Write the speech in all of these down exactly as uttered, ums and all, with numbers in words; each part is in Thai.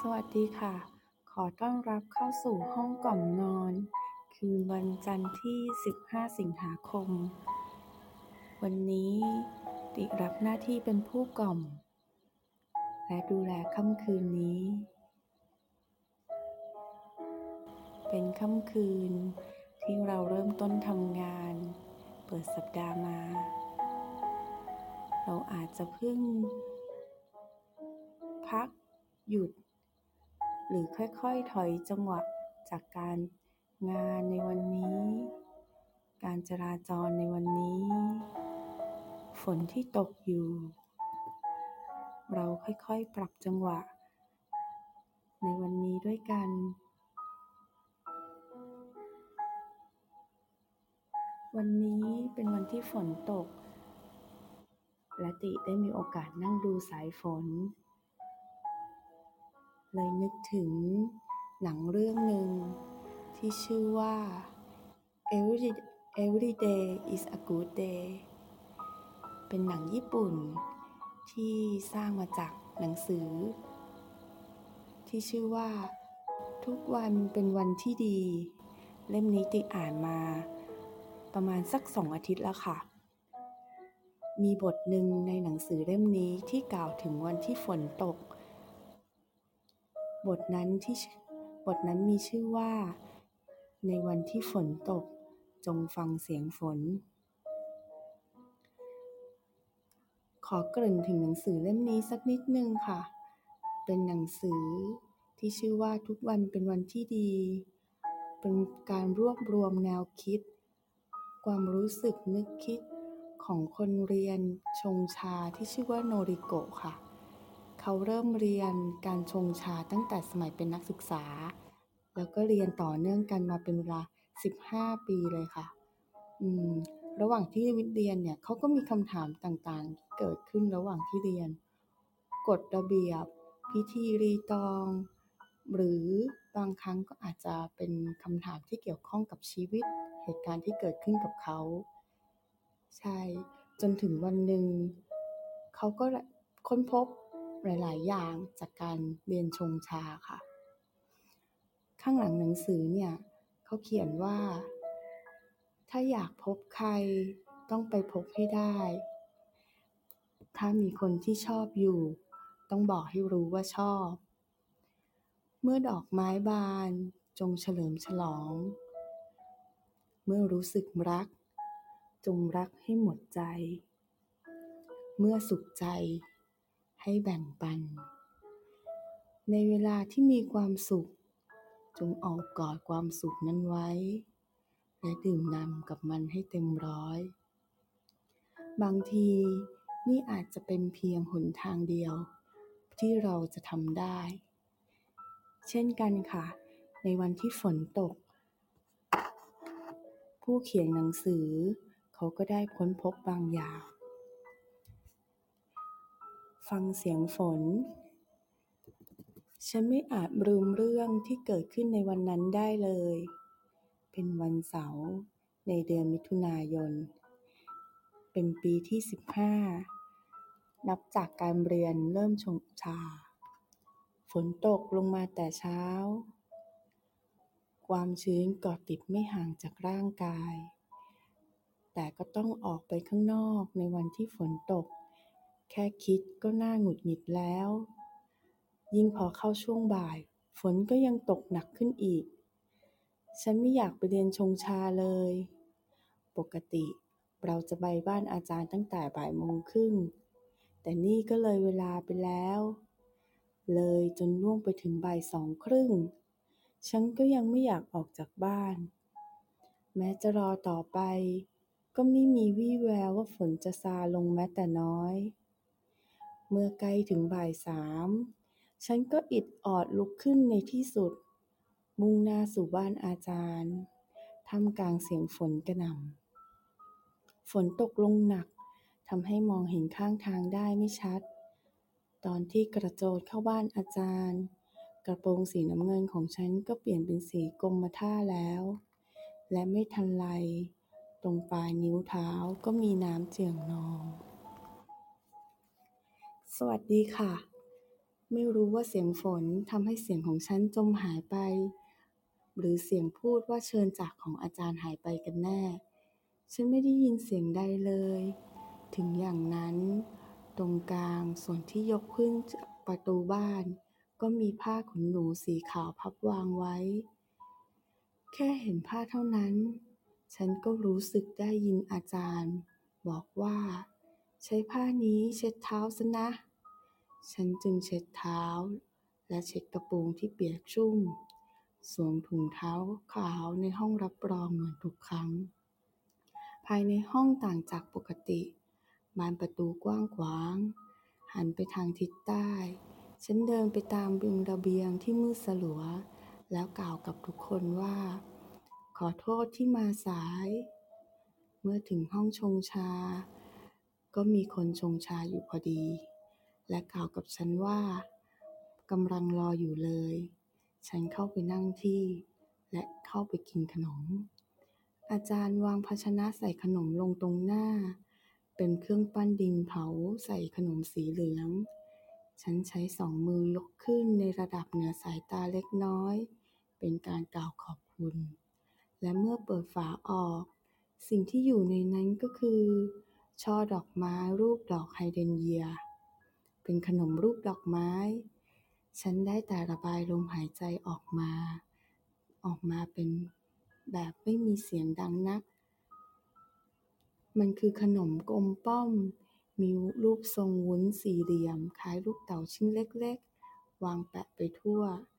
วัสดีค่ะ ขอต้อนรับเข้าสู่ห้องกล่อมนอน คืนวันจันทร์ที่ สิบห้า สิงหาคม วันนี้ติรับหน้าที่เป็นผู้กล่อม และดูแลค่ำคืนนี้ เป็นค่ำคืนที่เราเริ่มต้นทำงาน เปิดสัปดาห์มา เราอาจจะเพิ่งพักหยุดหรือค่อยๆถอยจังหวะจากการงานในวันนี้ การจราจรในวันนี้ ฝนที่ตกอยู่ เราค่อยๆปรับจังหวะในวันนี้ด้วยกัน วันนี้เป็นวันที่ฝนตก และติได้มีโอกาสนั่งดูสายฝน เลยนึกถึงหนังเรื่องหนึ่งที่ชื่อว่า Every Every Day is a Good Day เป็นหนังญี่ปุ่นที่สร้างมาจากหนังสือที่ชื่อว่าทุกวันเป็นวันที่ดี เล่มนี้ติอ่านมาประมาณสักสองอาทิตย์แล้วค่ะ มีบทหนึ่งในหนังสือเล่มนี้ที่กล่าวถึงวันที่ฝนตก บทนั้นที่บทนั้นมีชื่อว่าในวันที่ฝนตกจงฟังเสียงฝน ขอเกริ่นถึงหนังสือเล่มนี้สักนิดนึงค่ะ เป็นหนังสือที่ชื่อว่าทุกวันเป็นวันที่ดี เป็นการรวบรวมแนวคิด ความรู้สึกนึกคิดของคนเรียนชงชาที่ชื่อว่าโนริโกะค่ะ เขาเริ่มเรียนการชงชาตั้งแต่สมัยเป็นนักศึกษา แล้วก็เรียนต่อเนื่องกันมาเป็นเวลาสิบห้าปีเลยค่ะ อืม ระหว่างที่เรียนเนี่ยเขาก็มีคำถามต่างๆที่เกิดขึ้นระหว่างที่เรียน กฎระเบียบ พิธีรีตอง หรือบางครั้งก็อาจจะเป็นคำถามที่เกี่ยวข้องกับชีวิต เหตุการณ์ที่เกิดขึ้นกับเขา ใช่ จนถึงวันหนึ่งเขาก็ค้นพบหลายๆอย่างจากการเรียนชงชาค่ะ ข้างหลังหนังสือเนี่ยเขาเขียนว่าถ้าอยากพบใครต้องไปพบให้ได้ ถ้ามีคนที่ชอบอยู่ต้องบอกให้รู้ว่าชอบ เมื่อดอกไม้บานจงเฉลิมฉลอง เมื่อรู้สึกรักจงรักให้หมดใจ เมื่อสุขใจให้แบ่งปัน ในเวลาที่มีความสุขจงออกกอดความสุขนั้นไว้และดื่มด่ำกับมันให้เต็มร้อย บางทีนี่อาจจะเป็นเพียงหนทางเดียวที่เราจะทำได้ เช่นกันค่ะ ในวันที่ฝนตก ผู้เขียนหนังสือเขาก็ได้ค้นพบบางอย่าง ฟังเสียงฝน ฉันไม่อาจลืมเรื่องที่เกิดขึ้นในวันนั้นได้เลย เป็นวันเสาร์ในเดือนมิถุนายน เป็นปีที่สิบห้า นับจากการเรียนเริ่มชงชา ฝนตกลงมาแต่เช้า ความชื้นเกาะติดไม่ห่างจากร่างกาย แต่ก็ต้องออกไปข้างนอกในวันที่ฝนตก แค่คิดก็น่าหงุดหงิดแล้ว ยิ่งพอเข้าช่วงบ่าย ฝนก็ยังตกหนักขึ้นอีก ฉันไม่อยากไปเรียนชงชาเลย ปกติเราจะไปบ้านอาจารย์ตั้งแต่บ่ายโมงครึ่ง แต่นี่ก็เลยเวลาไปแล้ว เลยจนล่วงไปถึงบ่ายสองครึ่ง ฉันก็ยังไม่อยากออกจากบ้าน แม้จะรอต่อไปก็ไม่มีวี่แววว่าฝนจะซาลงแม้แต่น้อย เมื่อใกล้ถึงบ่ายสาม ฉันก็อิดออดลุกขึ้นในที่สุด มุ่งหน้าสู่บ้านอาจารย์ท่ามกลางเสียงฝนกระหน่ำ ฝนตกลงหนักทำให้มองเห็นข้างทางได้ไม่ชัด ตอนที่กระโจนเข้าบ้านอาจารย์ กระโปรงสีน้ำเงินของฉันก็เปลี่ยนเป็นสีกรมท่าแล้ว และไม่ทันไรตรงปลายนิ้วเท้าก็มีน้ำเจือนนอง สวัสดีค่ะไม่รู้ว่าเสียงฝนทำให้เสียงของฉันจมหายไปหรือเสียงพูดว่าเชิญจากของอาจารย์หายไปกันแน่ฉันไม่ได้ยินเสียงใดเลยถึงอย่างนั้นตรงกลางส่วนที่ยกขึ้นจากประตูบ้านก็มีผ้าขนหนูสีขาวพับวางไว้แค่เห็นผ้าเท่านั้นฉันก็รู้สึกได้ยินอาจารย์บอกว่าใช้ผ้านี้เช็ดเท้าซะนะฉันจึงเช็ดเท้าและเช็ดกระโปรงที่เปียกชุ่มสวมถุงเท้าขาวในห้องรับรองเหมือนทุกครั้งภายในห้องต่างจากปกติบานประตูกว้างขวางหันไปทางทิศใต้ฉันเดินไปตามริมระเบียงที่มืดสลัวแล้วกล่าวกับทุกคนว่าขอโทษที่มาสายเมื่อถึงห้องชงชาก็มีคนชงชาอยู่พอดีและกล่าวกับฉันว่ากำลังรออยู่เลยฉันเข้าไปนั่งที่และเข้าไปกินขนมอาจารย์วางภาชนะใส่ขนมลงตรงหน้าเป็นเครื่องปั้นดินเผาใส่ขนมสีเหลืองฉันใช้สองมือยกขึ้นในระดับเหนือสายตาเล็กน้อยเป็นการกล่าวขอบคุณและเมื่อเปิดฝาออกสิ่งที่อยู่ในนั้นก็คือช่อดอกไม้รูปดอกไฮเดรนเยียเป็นขนมรูปดอกไม้ฉันได้แต่ระบายลมหายใจออกมาออกมาเป็นแบบไม่มีเสียงดังนักมันคือขนมกลมป้อมมีรูปทรงวุ้นสี่เหลี่ยมคล้ายลูกเต๋าชิ้นเล็กๆวางแปะไปทั่ว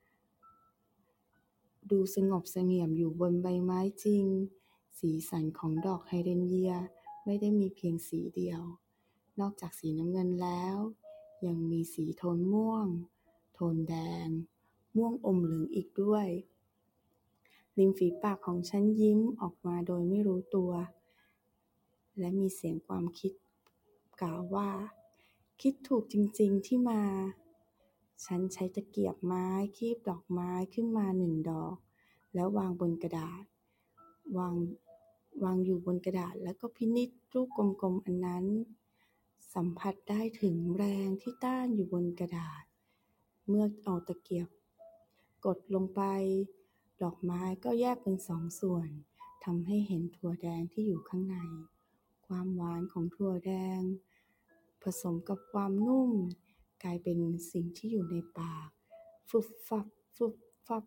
ดูสงบเสงี่ยมอยู่บนใบไม้จริงสีสันของดอกไฮเดรนเยียไม่ได้มีเพียงสีเดียวนอกจากสีน้ำเงินแล้วยังมีสีโทนม่วงโทนแดงม่วงอมเหลืองอีกด้วยริมฝีปากของฉันยิ้มออกมาโดยไม่รู้ตัวและมีเสียงความคิดกล่าวว่าคิดถูกจริงๆที่มาฉันใช้ตะเกียบไม้คีบดอกไม้ขึ้นมาหนึ่งดอกแล้ววางบนกระดาษวางวางอยู่บนกระดาษแล้วก็พินิจรูปกลมๆอันนั้นสัมผัสได้ถึงแรงที่ต้านอยู่บนกระดาษเมื่อเอาตะเกียบกดลงไปดอกไม้ก็แยกเป็นสองส่วนทำให้เห็นถั่วแดงที่อยู่ข้างในความหวานของถั่วแดงผสมกับความนุ่มกลายเป็นสิ่งที่อยู่ในปากฟุบฟับฟุบฟับ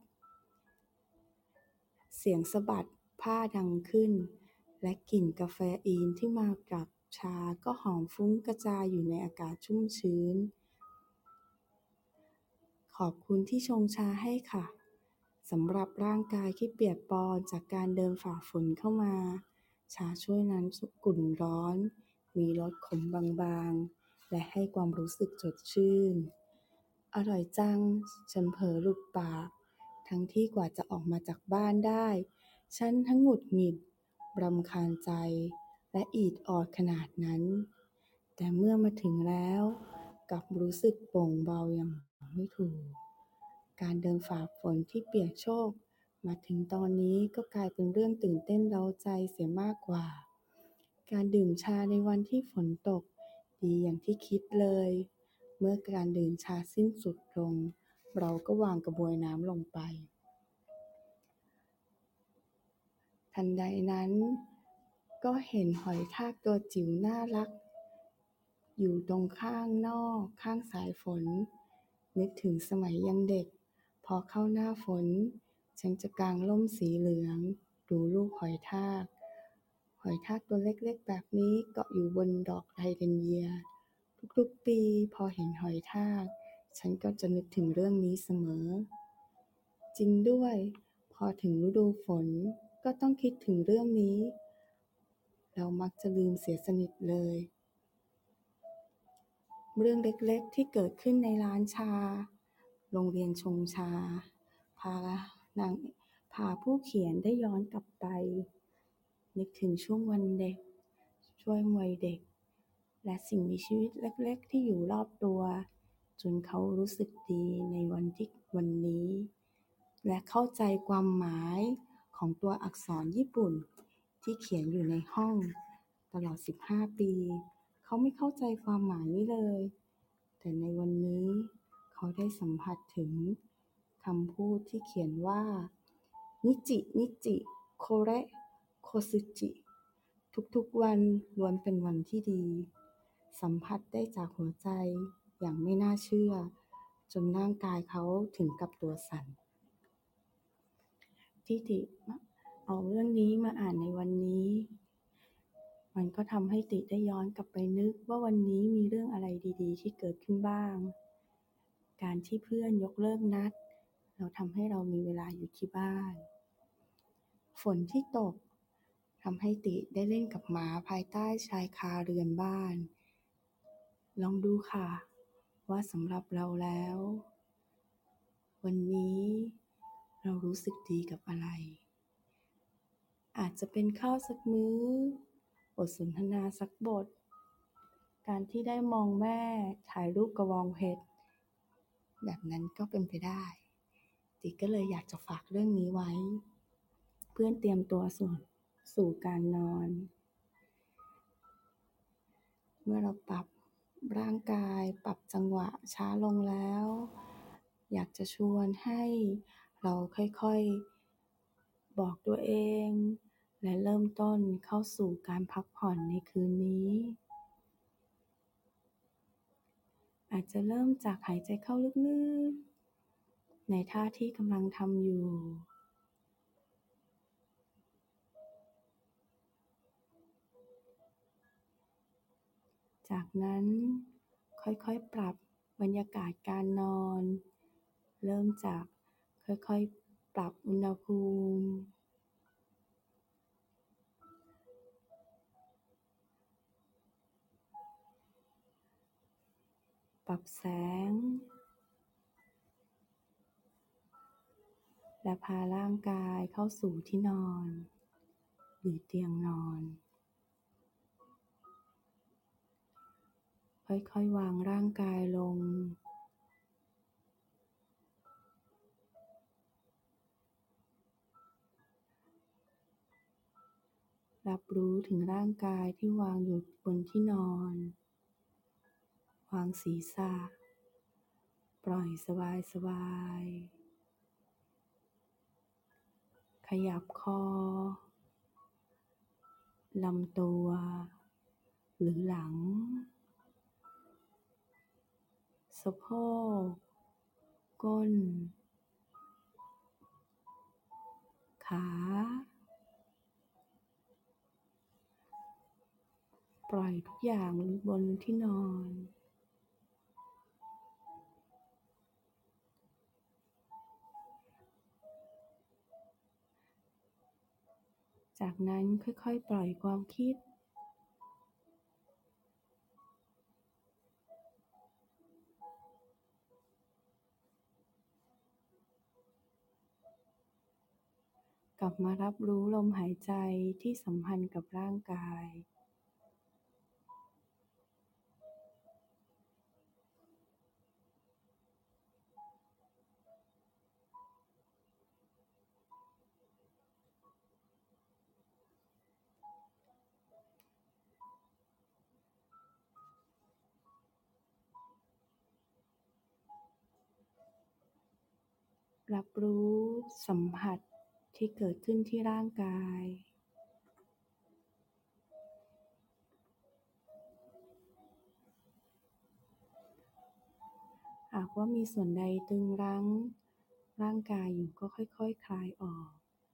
เสียงสะบัดผ้าดังขึ้นและกลิ่นกาแฟอีนที่มากับชาก็หอมฟุ้งกระจายอยู่ในอากาศชุ่มชื้นขอบคุณที่ชงชาให้ค่ะสำหรับร่างกายที่เปียกปอนจากการเดินฝ่าฝนเข้ามาชาช่วยนั้นกุ่นร้อนมีรสขมบางๆและให้ความรู้สึกสดชื่นอร่อยจังฉันเผลอหลุดปากทั้งที่กว่าจะออกมาจากบ้านได้ฉันทั้งหงุดหงิดรำคาญใจและอีดออดขนาดนั้นแต่เมื่อมาถึงแล้วกลับรู้สึกโปร่งเบาอย่างไม่ถูกการเดินฝ่าฝนที่เปียกโชกมาถึงตอนนี้ก็กลายเป็นเรื่องตื่นเต้นเร้าใจเสียมากกว่าการดื่มชาในวันที่ฝนตกดีอย่างที่คิดเลยเมื่อการดื่มชาสิ้นสุดลงเราก็วางกระบวยน้ำลงไปทันใดนั้นก็เห็นหอยทากตัวจิ๋วน่ารักอยู่ตรงข้างนอกข้างสายฝนนึกถึงสมัยยังเด็กพอเข้าหน้าฝนฉันจะกางร่มสีเหลืองดูลูกหอยทากหอยทากตัวเล็กๆแบบนี้เกาะอยู่บนดอกไฮเดรนเยียทุกๆปีพอเห็นหอยทากฉันก็จะนึกถึงเรื่องนี้เสมอจริงด้วยพอถึงฤดูฝนก็ต้องคิดถึงเรื่องนี้เรามักจะลืมเสียสนิทเลยเรื่องเล็กๆที่เกิดขึ้นในร้านชาโรงเรียนชงชาพานางพาผู้เขียนได้ย้อนกลับไปนึกถึงช่วงวันเด็กช่วงวัยเด็กและสิ่งมีชีวิตเล็กๆที่อยู่รอบตัวจนเขารู้สึกดีในวันที่วันนี้และเข้าใจความหมายของตัวอักษรญี่ปุ่นที่เขียนอยู่ในห้องตลอดสิบห้าปีเขาไม่เข้าใจความหมายนี้เลยแต่ในวันนี้เขเขาได้สัมผัสถึงคำพูดที่เขียนว่านิจินิจิโคเระโคซึจิทุกๆวันล้วนเป็นวันที่ดีสัมผัสได้จากหัวใจอย่างไม่น่าเชื่อจนร่างกายเขาถึงกับตัวสั่นที่ติเอาเรื่องนี้มาอ่านในวันนี้มันก็ทำให้ติได้ย้อนกลับไปนึกว่าวันนี้มีเรื่องอะไรดีๆที่เกิดขึ้นบ้างการที่เพื่อนยกเลิกนัดเราทำให้เรามีเวลาอยู่ที่บ้านฝนที่ตกทำให้ติได้เล่นกับหมาภายใต้ชายคาเรือนบ้านลองดูค่ะว่าสำหรับเราแล้ววันนี้เรารู้สึกดีกับอะไรอาจจะเป็นข้าวสักมื้อบทสนทนาสักบทการที่ได้มองแม่ถ่ายรูปกระบองเพชรแบบนั้นก็เป็นไปได้ติก็เลยอยากจะฝากเรื่องนี้ไว้เพื่อนเตรียมตัวสู่สู่การนอนเมื่อเราปรับร่างกายปรับจังหวะช้าลงแล้วอยากจะชวนให้เราค่อยๆบอกตัวเองและเริ่มต้นเข้าสู่การพักผ่อนในคืนนี้อาจจะเริ่มจากหายใจเข้าลึกๆในท่าที่กำลังทำอยู่จากนั้นค่อยๆปรับบรรยากาศการนอนเริ่มจากค่อยๆปรับอุณหภูมิปรับแสงและพาร่างกายเข้าสู่ที่นอนหรือเตียงนอนค่อยๆวางร่างกายลงรับรู้ถึงร่างกายที่วางอยู่บนที่นอนวางศีรษะปล่อยสบายๆขยับคอลำตัวหรือหลังสะโพกก้นขาปล่อยทุกอย่างบนที่นอนจากนั้นค่อยๆปล่อยความคิดกลับมารับรู้ลมหายใจที่สัมพันธ์กับร่างกายรับรู้สัมผัสที่เกิดขึ้นที่ร่างกายหากว่ามีส่วนใดตึงรั้งร่างกายอยู่ก็ค่อยๆ ค, คลายออก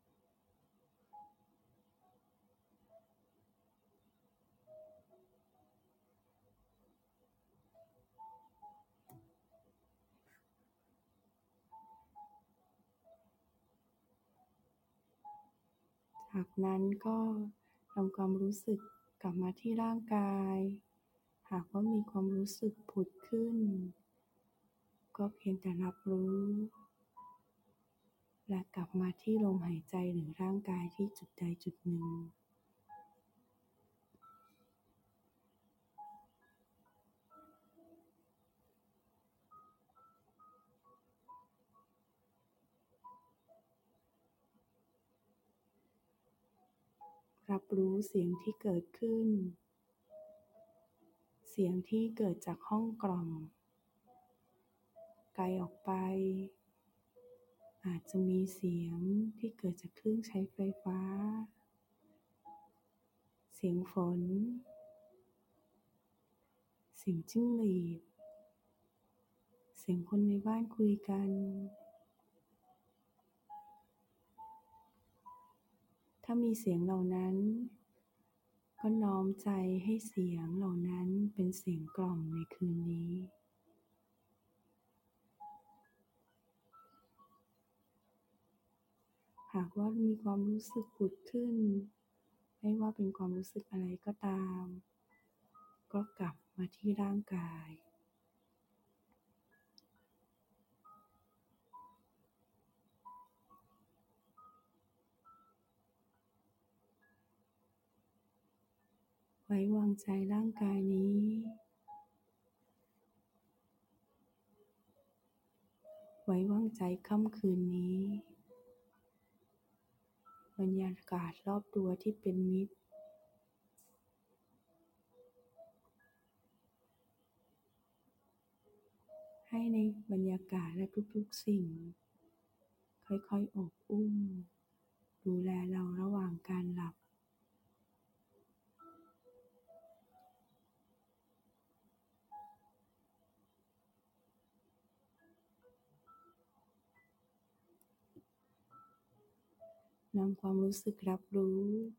จากนั้นก็นำความรู้สึกกลับมาที่ร่างกายหากว่ามีความรู้สึกผุดขึ้นก็เพียงแต่รับรู้และกลับมาที่ลมหายใจหรือร่างกายที่จุดใดจุดหนึ่งรับรู้เสียงที่เกิดขึ้นเสียงที่เกิดจากห้องกล่องไกลออกไปอาจจะมีเสียงที่เกิดจากเครื่องใช้ไฟฟ้าเสียงฝนเสียงจิ้งหรีดเสียงคนในบ้านคุยกันถ้ามีเสียงเหล่านั้นก็น้อมใจให้เสียงเหล่านั้นเป็นเสียงกล่อมในคืนนี้หากว่ามีความรู้สึกผุดขึ้นไม่ว่าเป็นความรู้สึกอะไรก็ตามก็กลับมาที่ร่างกายไว้วางใจร่างกายนี้ไว้วางใจค่ำคืนนี้บรรยากาศรอบตัวที่เป็นมิตรให้ในบรรยากาศและทุกๆสิ่งค่อยๆอบอุ้มดูแลเราระหว่างการหลับนำความรู้สึกรับรู้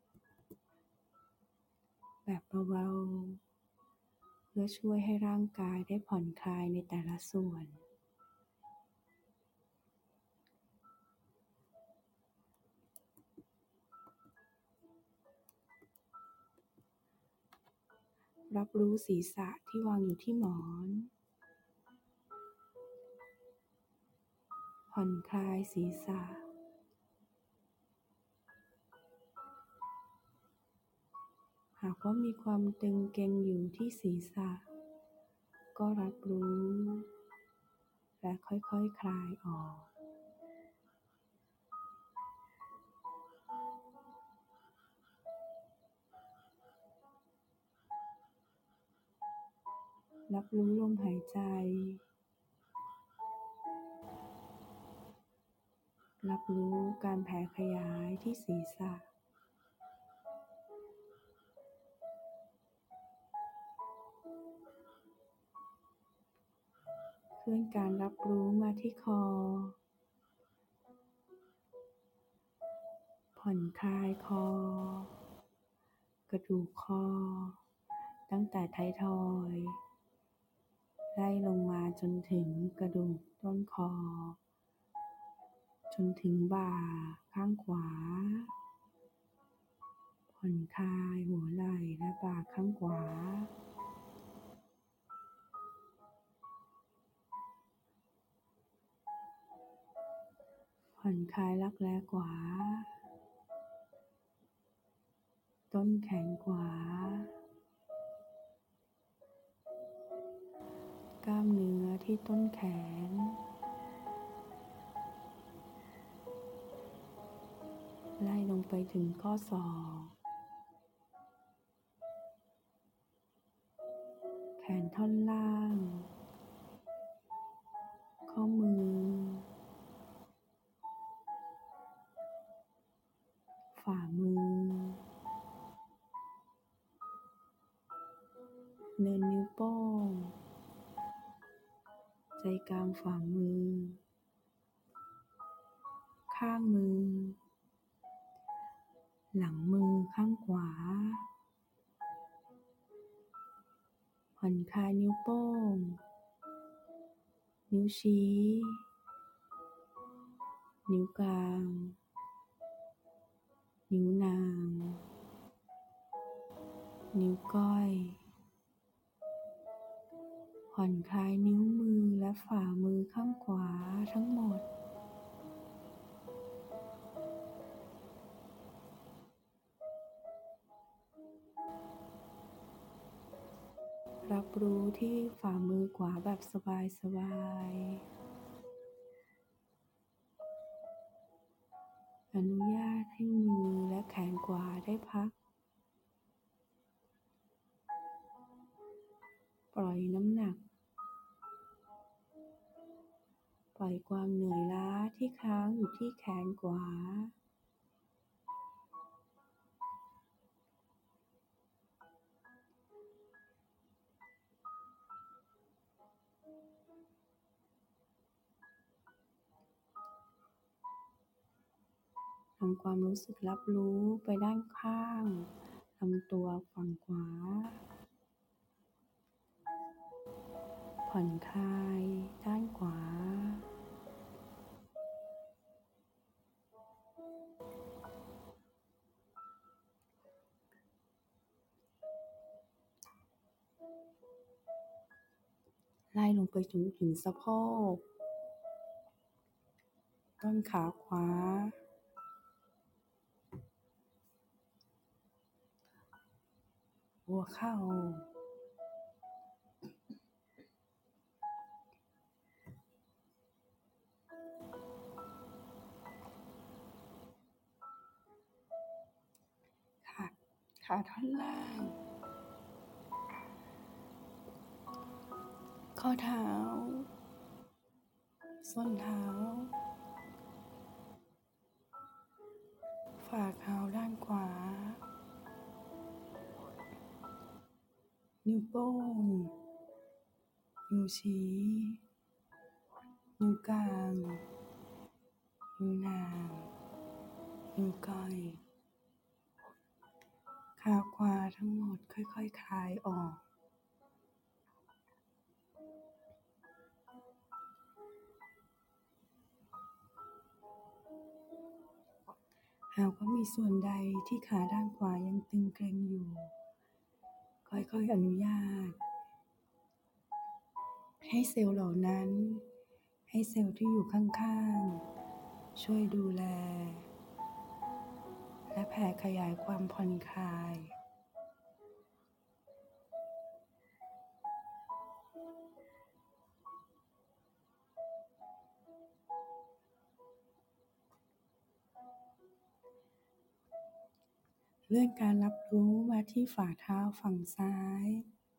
แบบเบาๆเพื่อช่วยให้ร่างกายได้ผ่อนคลายในแต่ละส่วนรับรู้ศีรษะที่วางอยู่ที่หมอนผ่อนคลายศีรษะหากว่ามีความตึงเกร็งอยู่ที่ศีรษะก็รับรู้และค่อยๆ คลายออกรับรู้ลมหายใจรับรู้การแผ่ขยายที่ศีรษะเคลื่อนการรับรู้มาที่คอผ่อนคลายคอกระดูกคอตั้งแต่ท้ายทอยไล่ลงมาจนถึงกระดูกต้นคอจนถึงบ่าข้างขวาผ่อนคลายหัวไหล่และบ่าข้างขวาผ่อนคลายรักแร้ขวาต้นแขนขวากล้ามเนื้อที่ต้นแขนไล่ลงไปถึงข้อศอกแขนท่อนล่างข้อมือฝ่ามือเนินนิ้วโป้งใจกลางฝ่ามือข้างมือหลังมือข้างขวาผ่อนคลายนิ้วโป้งนิ้วชี้นิ้วกลางนิ้วนางนิ้วก้อยผ่อนคลายนิ้วมือและฝ่ามือข้างขวาทั้งหมดรับรู้ที่ฝ่ามือขวาแบบสบายๆอนุญาตให้มือและแขนขวาได้พักปล่อยน้ำหนักปล่อยความเหนื่อยล้าที่ค้างอยู่ที่แขนขวาทำความรู้สึกรับรู้ไปด้านข้างลำตัวฝั่งขวาผ่อนคลายด้านขวาไล่ลงไปจนถึงสะโพกต้นขาขวาหัวเข่าขาขาท่อนล่างข้อเท้าส้นเท้าฝ่าเท้าด้านขวานิ้วโป้งนิ้วชี้นิ้วกลางนิ้วนางนิ้วก้อยขาขวาทั้งหมดค่อยๆคลายออกหากว่ามีส่วนใดที่ขาด้านขวายังตึงเกร็งอยู่ค่อยๆอนุญาตให้เซลล์เหล่านั้นให้เซลล์ที่อยู่ข้างๆช่วยดูแลและแผ่ขยายความผ่อนคลายเลื่อนการรับรู้มาที่ฝ่าเท้าฝั่งซ้าย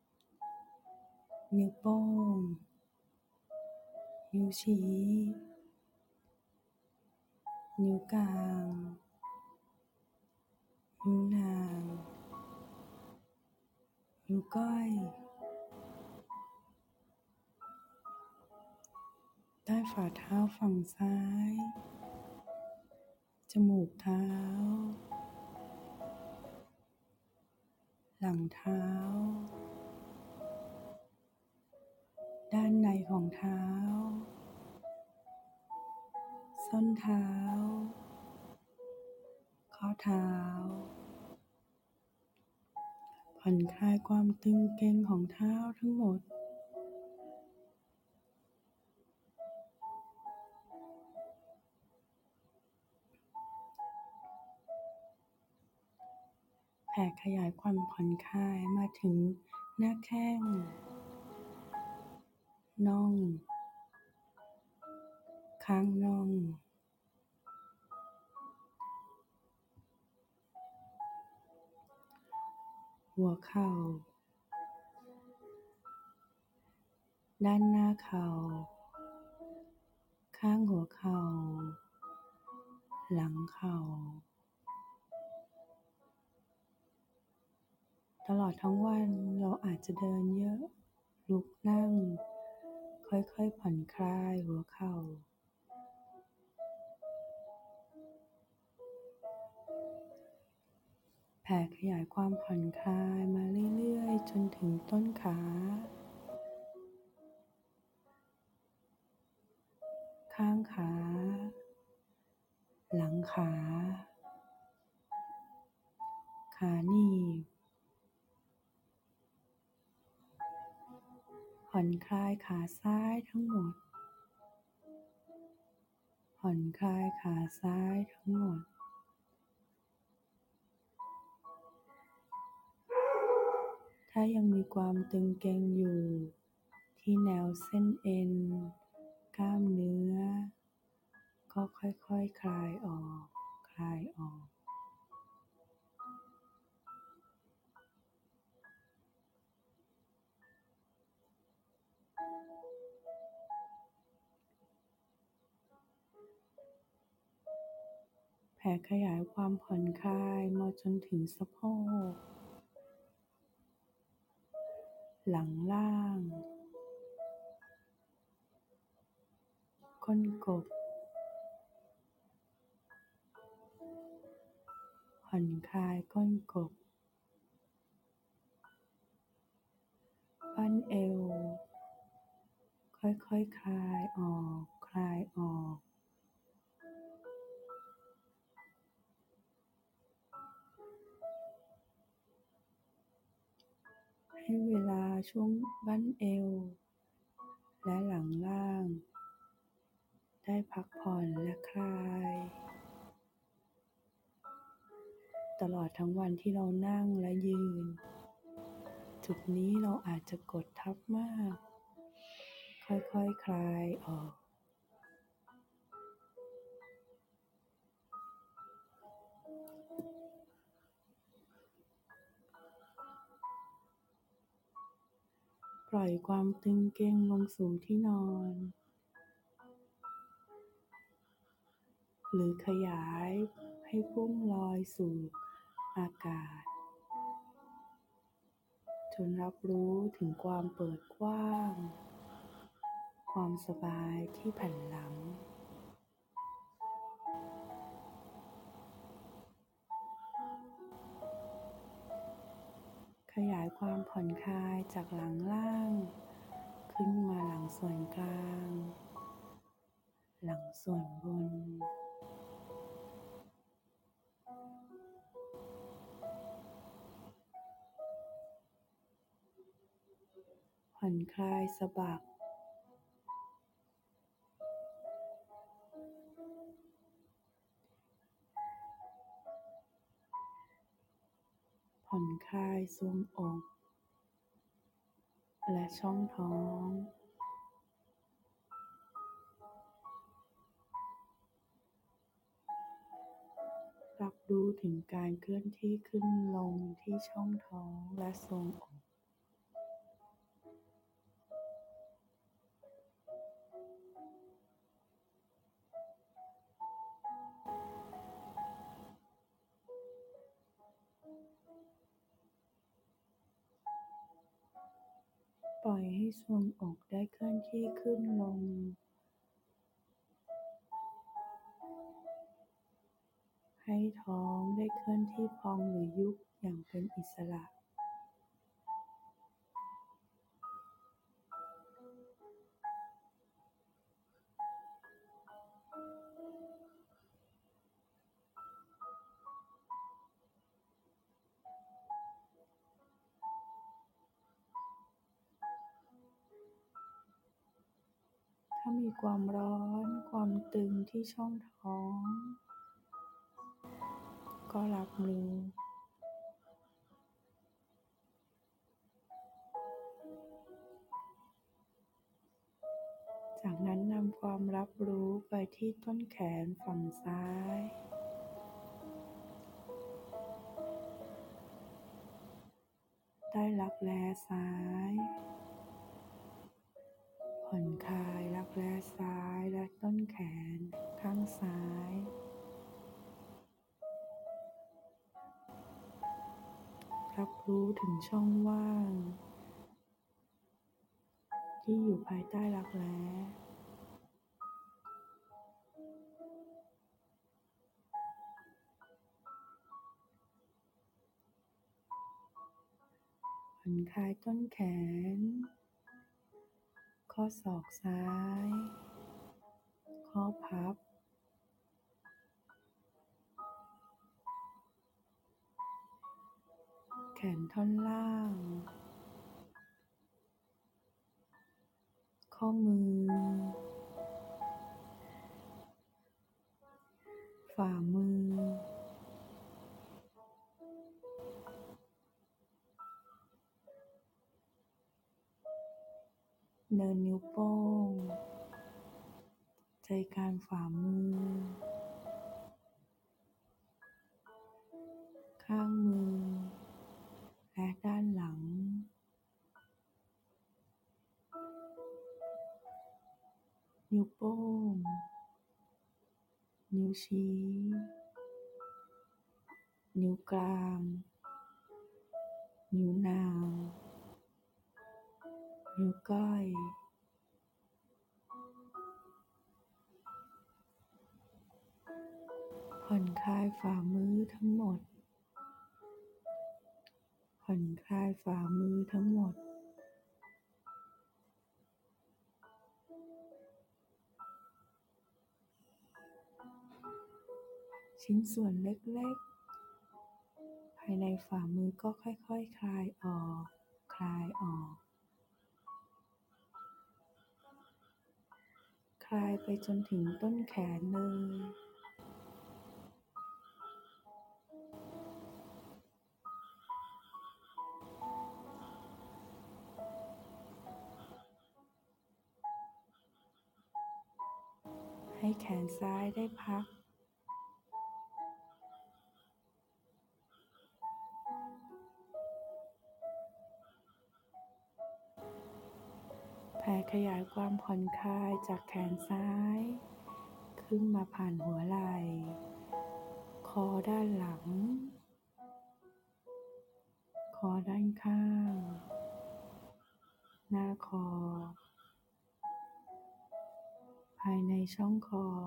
นิ้วโป้งนิ้วชี้นิ้วกลางนิ้วนางนิ้วก้อยใต้ฝ่าเท้าฝั่งซ้ายจมูกเท้าหลังเท้าด้านในของเท้าส้นเท้าข้อเท้าผ่อนคลายความตึงเกร็งของเท้าทั้งหมดแผ่ขยายความผ่อนคลายมาถึงหน้าแข้งน่องข้างน่องหัวเข่าด้านหน้าเข่าข้างหัวเข่าหลังเข่าตลอดทั้งวันเราอาจจะเดินเยอะลุกนั่งค่อยๆผ่อนคลายหัวเข่าแผ่ขยายความผ่อนคลายมาเรื่อยๆจนถึงต้นขาข้างขาหลังขาขาหนีบผ่อนคลายขาซ้ายทั้งหมดผ่อนคลายขาซ้ายทั้งหมดถ้ายังมีความตึงเกร็งอยู่ที่แนวเส้นเอ็นกล้ามเนื้อก็ค่อยๆ ค, คลายออกคลายออกผ่ขยายความผ่อนคลายมาจนถึงสะโพกหลังล่างก้นกบผ่อนคลายก้นกบบั้นเอวค่อยๆ ค, คลายออกคลายออกให้เวลาช่วงบั้นเอวและหลังล่างได้พักผ่อนและคลายตลอดทั้งวันที่เรานั่งและยืนจุดนี้เราอาจจะกดทับมากค่อยๆ ค, คลายออกปล่อยความตึงเกร็งลงสู่ที่นอนหรือขยายให้พุ่งลอยสู่อากาศจนรับรู้ถึงความเปิดกว้างความสบายที่แผ่นหลังขยายความผ่อนคลายจากหลังล่างขึ้นมาหลังส่วนกลางหลังส่วนบนผ่อนคลายสะบักผ่อนคลายทรวงอกและช่องท้องรับรู้ถึงการเคลื่อนที่ขึ้นลงที่ช่องท้องและทรวงอกปล่อยให้ทรวงอกได้เคลื่อนที่ขึ้นลงให้ท้องได้เคลื่อนที่พองหรือยุบอย่างเป็นอิสระถ้ามีความร้อนความตึงที่ช่องท้องก็รับรู้จากนั้นนำความรับรู้ไปที่ต้นแขนฝั่งซ้ายใต้รักแร้ซ้ายผ่อนคลายรักแร้ซ้ายและต้นแขนข้างซ้ายรับรู้ถึงช่องว่างที่อยู่ภายใต้รักแร้ผ่อนคลายต้นแขนข้อศอกซ้ายข้อพับแขนท่อนล่างข้อมือฝ่ามือเนินนิ้วโป้งใจกลางฝ่ามือข้างมือและด้านหลังนิ้วโป้งนิ้วชี้นิ้วกลาง นิ้วนาง นิ้วก้อย ผ่อนคลายฝ่ามือทั้งหมด ผ่อนคลายฝ่ามือทั้งหมด ชิ้นส่วนเล็กๆ ภายในฝ่ามือก็ค่อยๆ คลายออก คลายออก คลายไปจนถึงต้นแขนเลย ให้แขนซ้ายได้พัก แผ่ขยายความผ่อนคลายจากแขนซ้าย ขึ้นมาผ่านหัวไหล่ คอด้านหลัง คอด้านข้าง หน้าคอ ภายในช่องคอ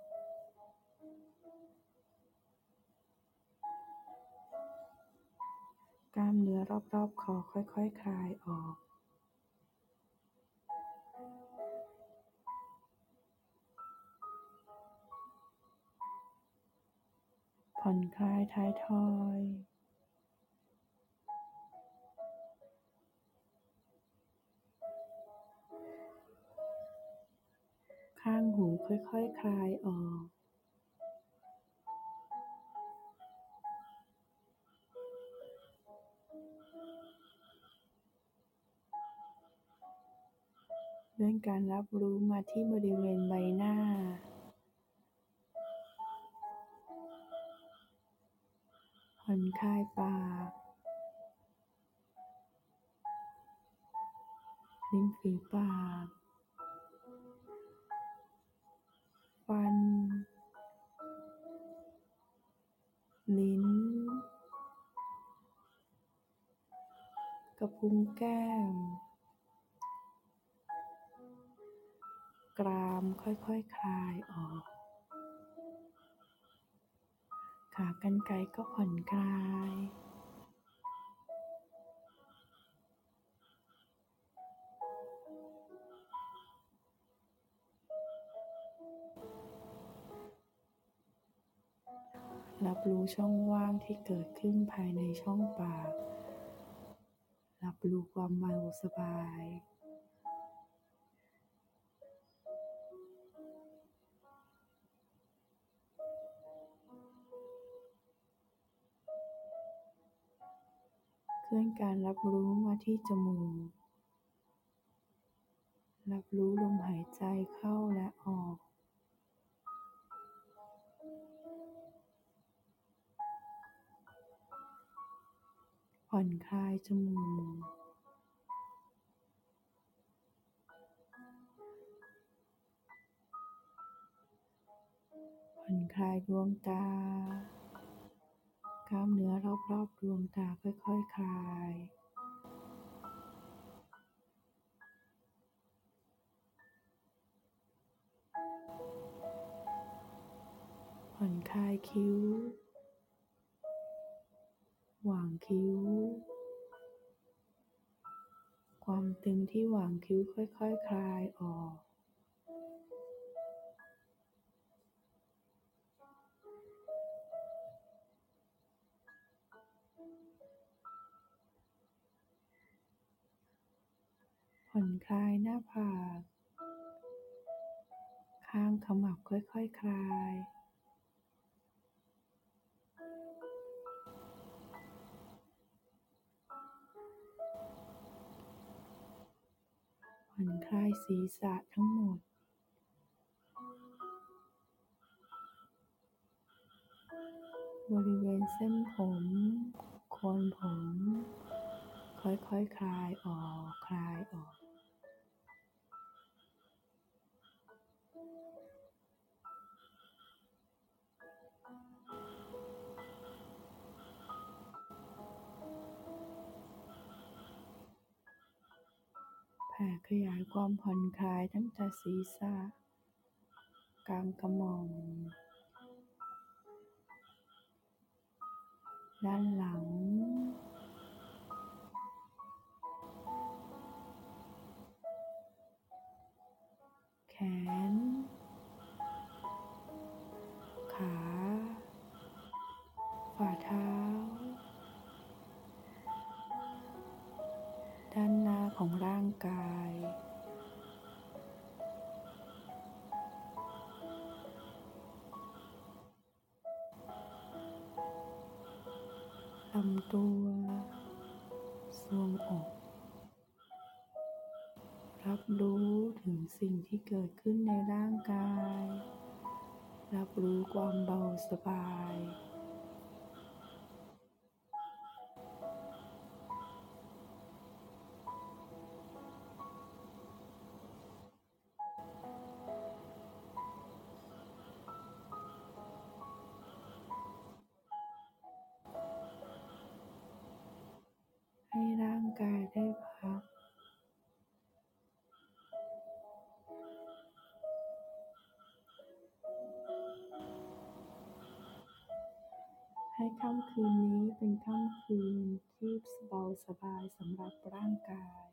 กล้ามเนื้อรอบๆคอค่อยๆ คลายออก ผ่อนคลายท้ายทอย ข้างหูค่อยๆ คคลายออก เลื่อนการรับรู้มาที่บริเวณใบหน้า ผ่อนคลายปาก ริมฝีปาก ฟัน ลิ้น กระพุ้งแก้ม กรามค่อยๆ คคลายออก ขากรรไกรก็ผ่อนคลาย รับรู้ช่องว่างที่เกิดขึ้นภายในช่องปาก รับรู้ความเบาสบาย เคลื่อนการรับรู้มาที่จมูก รับรู้ลมหายใจเข้าและออก ผ่อนคลายจมูก ผ่อนคลายดวงตา กล้ามเนื้อรอบๆดวงตาค่อยๆ คคลาย ผ่อนคลายคิ้ว หว่างคิ้ว ความตึงที่หว่างคิ้วค่อยๆ คคลายออก ผ่อนคลายหน้าผาก ข้างขมับค่อยๆ คคลาย ผ่อนคลายศีรษะทั้งหมด บริเวณเส้นผม โคนผม ค่อยๆ คคลายออก คลายออก ผขยายความผ่อนคลายตั้งแต่ศีรษะกลางกระหม่อมด้านหลังแขนขาฝ่าเท้าด้านหน้าของร่างกายลำตัวทรวงอกรับรู้ถึงสิ่งที่เกิดขึ้นในร่างกายรับรู้ความเบาสบายให้ร่างกายได้พักให้ค่ำคืนนี้เป็นค่ำคืนที่เบาสบายสำหรับร่างกาย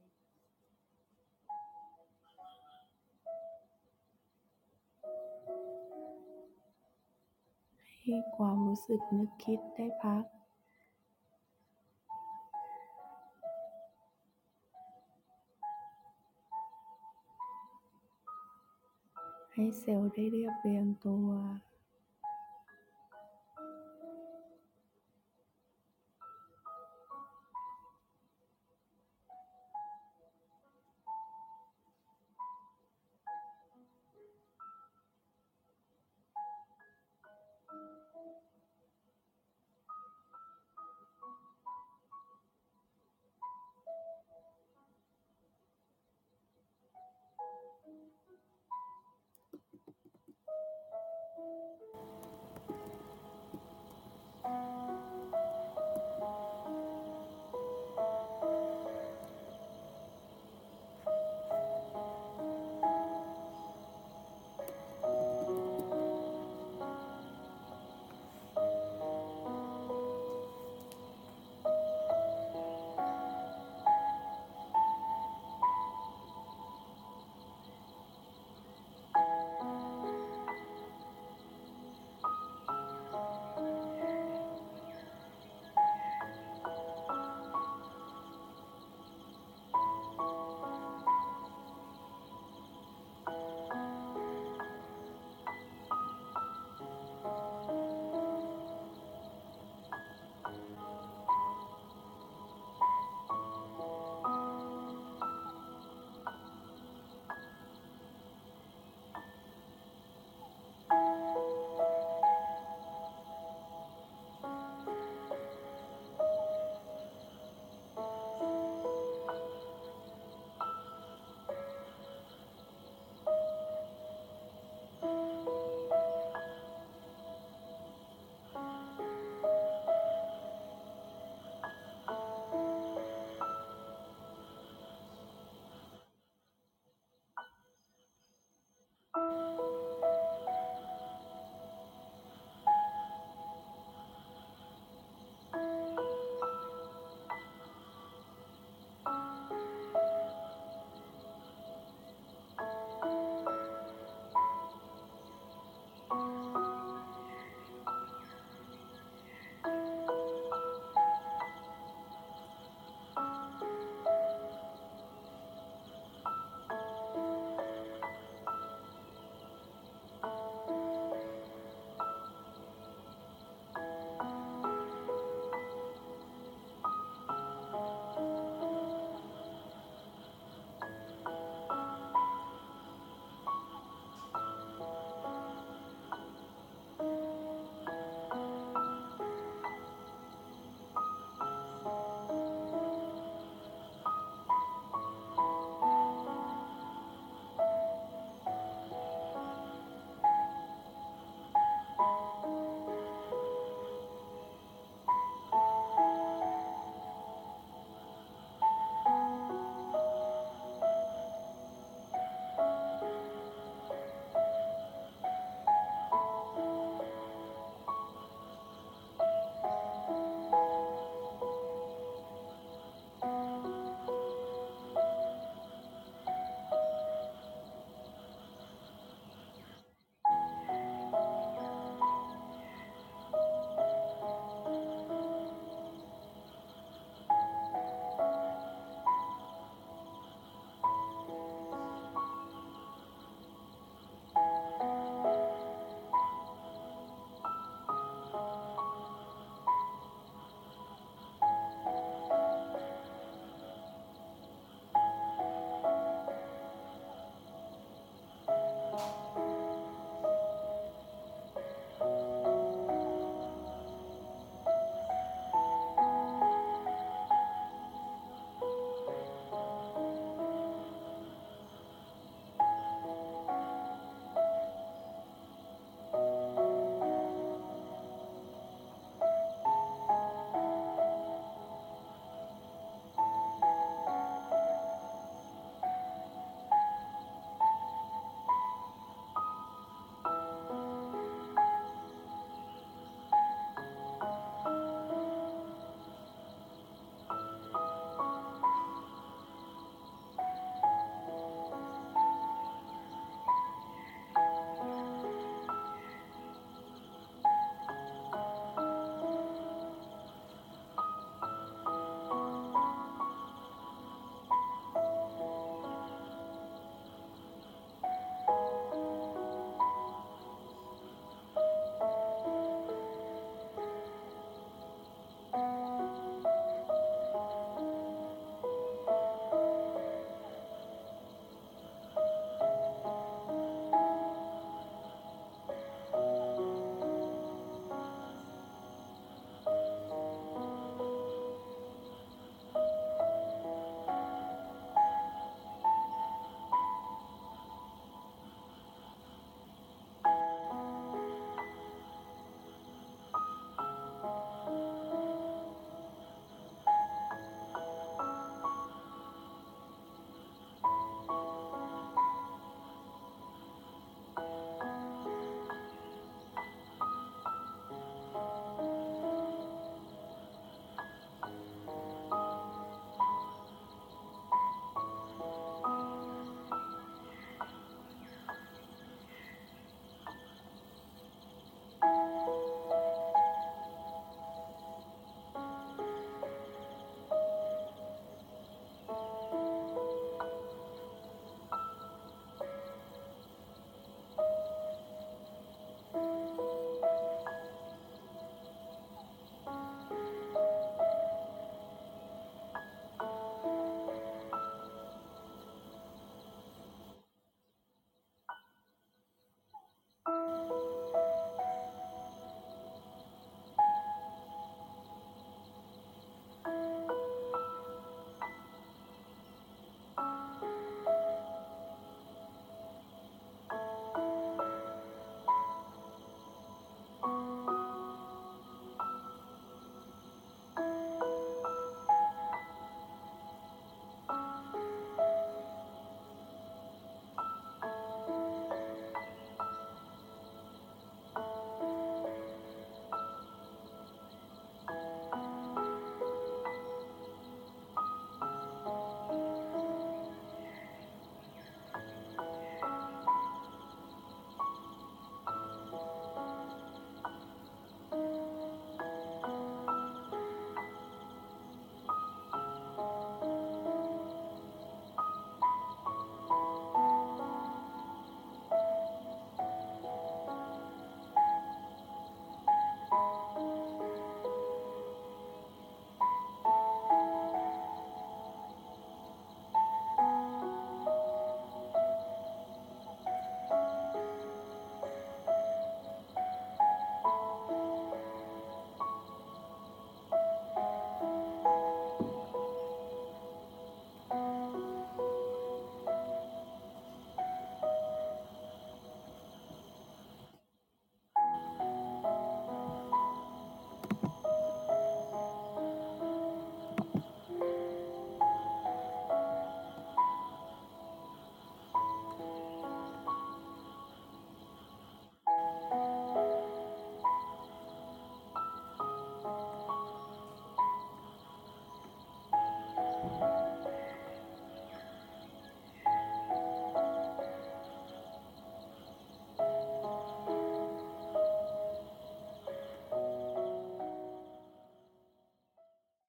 ให้ความรู้สึกนึกคิดได้พักให้เซลล์ได้เรียบเรียงตัว